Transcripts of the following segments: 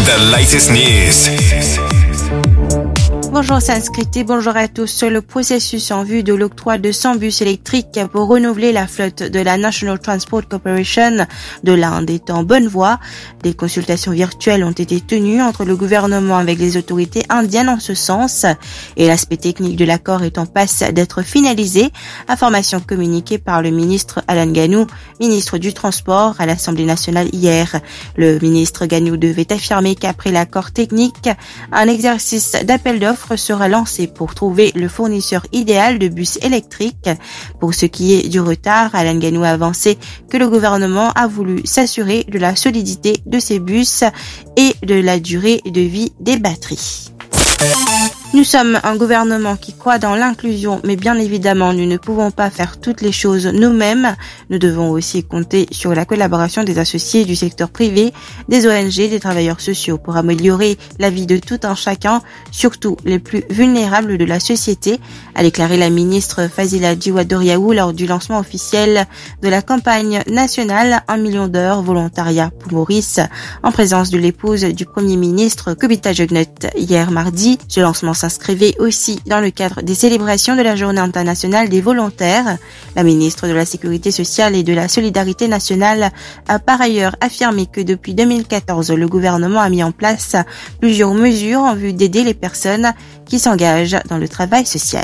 The latest news. Bonjour Sanskriti, bonjour à tous. Le processus en vue de l'octroi de 100 bus électriques pour renouveler la flotte de la National Transport Corporation de l'Inde est en bonne voie. Des consultations virtuelles ont été tenues entre le gouvernement avec les autorités indiennes en ce sens et l'aspect technique de l'accord est en passe d'être finalisé. Information communiquée par le ministre Alan Ganou, ministre du Transport à l'Assemblée nationale hier. Le ministre Ganou devait affirmer qu'après l'accord technique, un exercice d'appel d'offres sera lancé pour trouver le fournisseur idéal de bus électriques. Pour ce qui est du retard, Alan Ganou a avancé que le gouvernement a voulu s'assurer de la solidité de ces bus et de la durée de vie des batteries. Nous sommes un gouvernement qui croit dans l'inclusion, mais bien évidemment, nous ne pouvons pas faire toutes les choses nous-mêmes. Nous devons aussi compter sur la collaboration des associés du secteur privé, des ONG, des travailleurs sociaux pour améliorer la vie de tout un chacun, surtout les plus vulnérables de la société, a déclaré la ministre Fazila Jiwadoriaou lors du lancement officiel de la campagne nationale 1 million d'heures volontariat pour Maurice, en présence de l'épouse du Premier ministre Kobita Jugnet hier mardi. Ce lancement s'inscrivait aussi dans le cadre des célébrations de la Journée internationale des volontaires. La ministre de la Sécurité sociale et de la Solidarité nationale a par ailleurs affirmé que depuis 2014, le gouvernement a mis en place plusieurs mesures en vue d'aider les personnes qui s'engagent dans le travail social.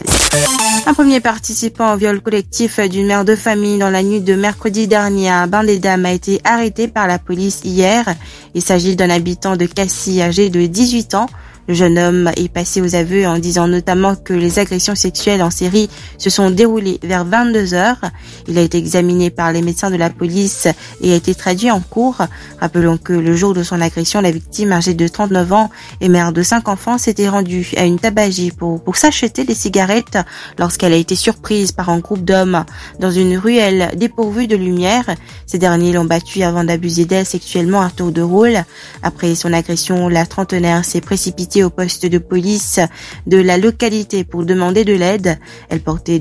Un premier participant au viol collectif d'une mère de famille dans la nuit de mercredi dernier à Bain-des-Dames a été arrêté par la police hier. Il s'agit d'un habitant de Cassis âgé de 18 ans. Le jeune homme est passé aux aveux en disant notamment que les agressions sexuelles en série se sont déroulées vers 22 heures. Il a été examiné par les médecins de la police et a été traduit en cours. Rappelons que le jour de son agression, la victime âgée de 39 ans et mère de 5 enfants s'était rendue à une tabagie pour s'acheter des cigarettes lorsqu'elle a été surprise par un groupe d'hommes dans une ruelle dépourvue de lumière. Ces derniers l'ont battue avant d'abuser d'elle sexuellement à tour de rôle. Après son agression, la trentenaire s'est précipitée au poste de police de la localité pour demander de l'aide. Elle portait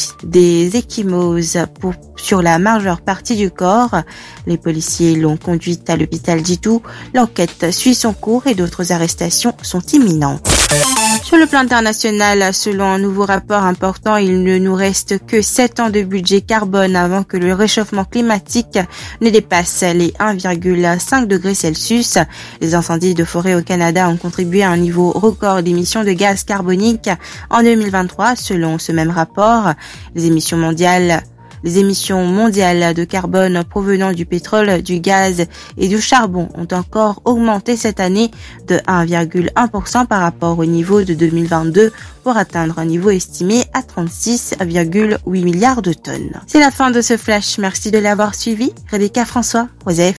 des ecchymoses sur la majeure partie du corps. Les policiers l'ont conduite à l'hôpital d'Itou. L'enquête suit son cours et d'autres arrestations sont imminentes. Sur le plan international, selon un nouveau rapport important, il ne nous reste que 7 ans de budget carbone avant que le réchauffement climatique ne dépasse les 1,5 degrés Celsius. Les incendies de forêt au Canada ont contribué à un niveau record d'émissions de gaz carbonique en 2023, selon ce même rapport. Les émissions mondiales de carbone provenant du pétrole, du gaz et du charbon ont encore augmenté cette année de 1,1% par rapport au niveau de 2022 pour atteindre un niveau estimé à 36,8 milliards de tonnes. C'est la fin de ce flash. Merci de l'avoir suivi. Rebecca François, Osef.